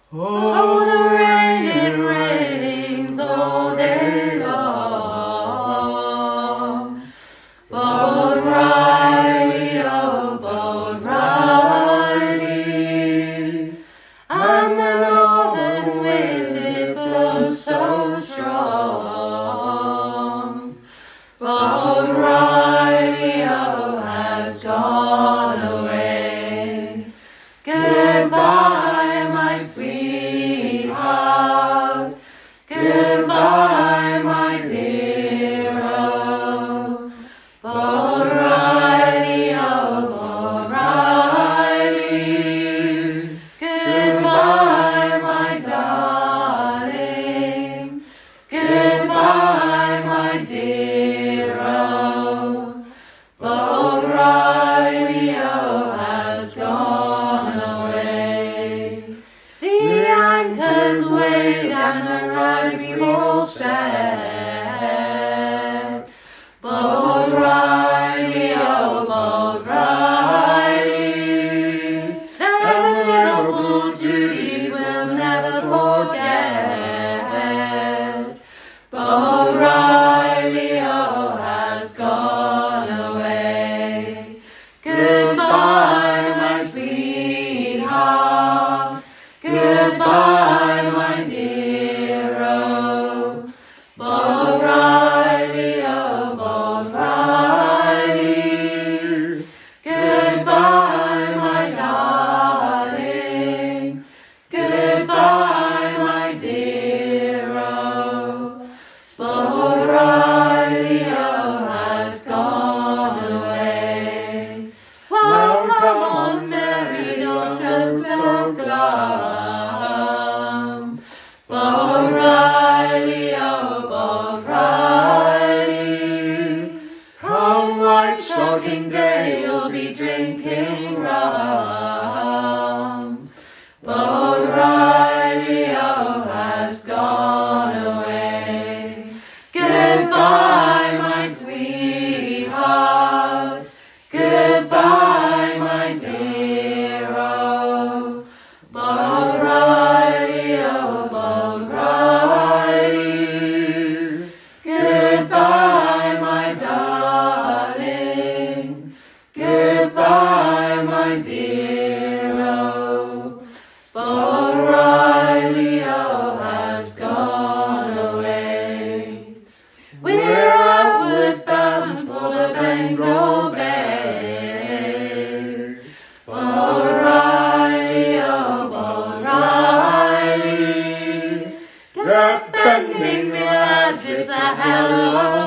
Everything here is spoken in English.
Oh, the rain, it rains all day long. Boat Riley, oh, Boat Riley. And the northern wind, it blows so strong. Boat Riley, oh, has gone away. Goodbye, my sweetheart. Goodbye, my dear. Oh, Boat Riley, oh, Boat Riley. Goodbye, my darling. Goodbye, my dear. Oh, Boat Riley, oh, has gone away. The anchors weighed and the riding all set. Boat Riley, oh, Boat Riley. The Liverpool duties will never forget. Boat Riley, oh, has gone away. Goodbye, my sweetheart. Goodbye, my dear. Oh, Boat Riley, oh, Boat Riley. Goodbye, my darling. Goodbye, my dear. Oh, Boat Riley, oh, has gone away. Well, come on, Mary, don't look so glum. Boat Riley, oh, Boat Riley. Come White Stocking Day, you'll be drinking rum. Boat Riley, oh, has gone away. Goodbye, my sweetheart. Goodbye, my dear. Oh, Boat Riley, oh, Boat Riley. Goodbye, my darling. Goodbye, my dear. Oh, Boat Riley, oh, has gone away. We're outward bound for the Bengal Bay. Boat Riley, oh, Boat Riley. Get bending, me lads, it's a hell of a